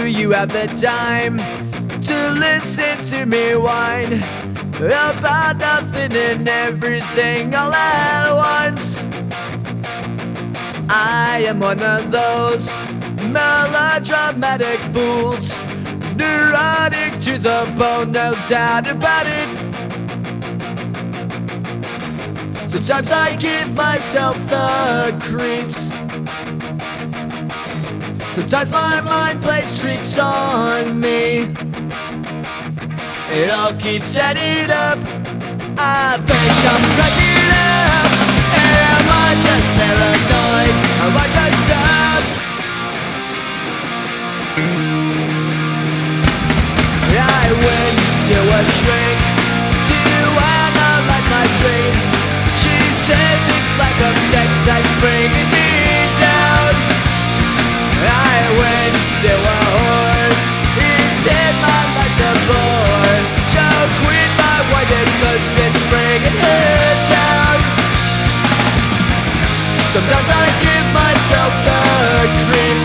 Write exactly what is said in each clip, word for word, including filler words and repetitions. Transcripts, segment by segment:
Do you have the time to listen to me whine about nothing and everything all at once? I am one of those melodramatic fools, neurotic to the bone, no doubt about it. Sometimes I give myself the creeps. Sometimes my mind plays tricks on me. It all keeps adding up. I think I'm cracking up. Am I just paranoid? Am I just up? I went to a shrink to analyze my dreams. She says it's like a sex that's bringing me down. I went to a whore. He said my life's a bore. So quit my wife cause it's bringing her down. Sometimes I give myself the creeps.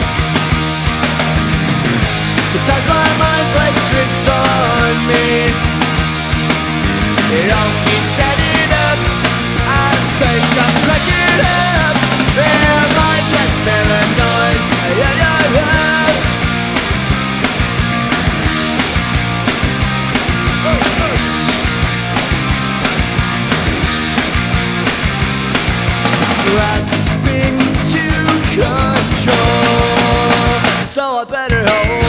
Sometimes my mind plays tricks on me. It all keeps adding up. I think I'm cracking up. Am I just paranoid? Yeah, yeah, yeah. Grasping to control, so I better hold